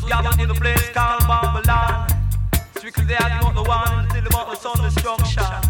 gathered in a place called Babylon. Strictly they are not the one until about the sun destruction.